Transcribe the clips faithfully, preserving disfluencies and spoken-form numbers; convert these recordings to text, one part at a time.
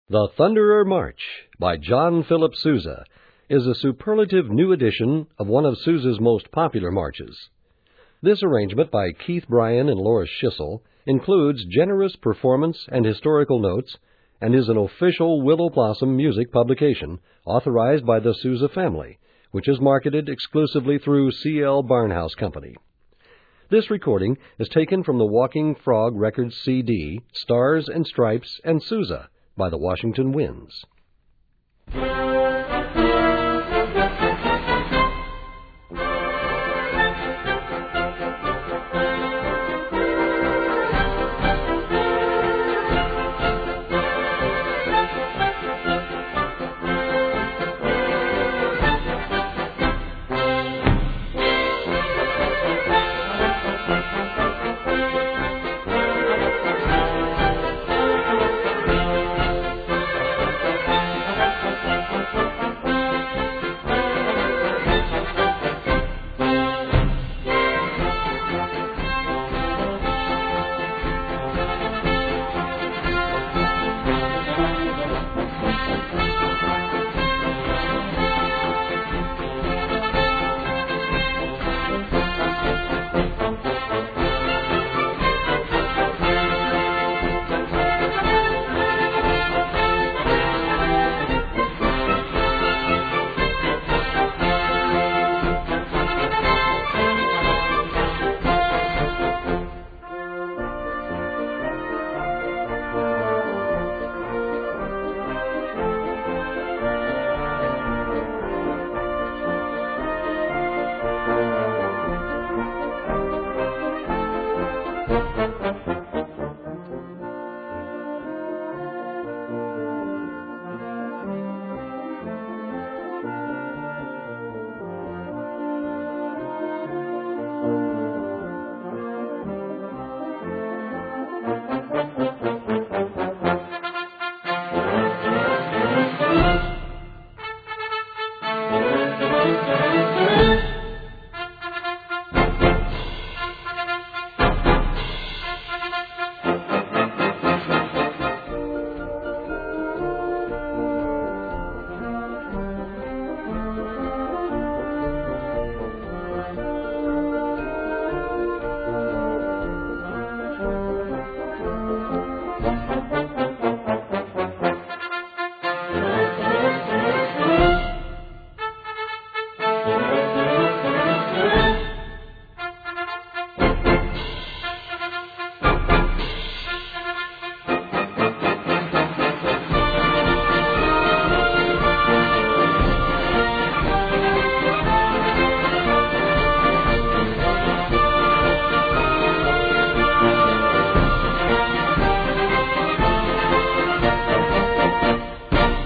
The Thunderer March by John Philip Sousa is a superlative new edition of one of Sousa's most popular marches. This arrangement by Keith Bryan and Loris Schissel includes generous performance and historical notes and is an official Willow Blossom music publication authorized by the Sousa family, which is marketed exclusively through C L Barnhouse Company. This recording is taken from the Walking Frog Records C D, Stars and Stripes and Sousa, by the Washington Winds.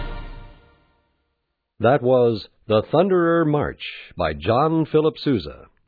That was The Thunderer March by John Philip Sousa.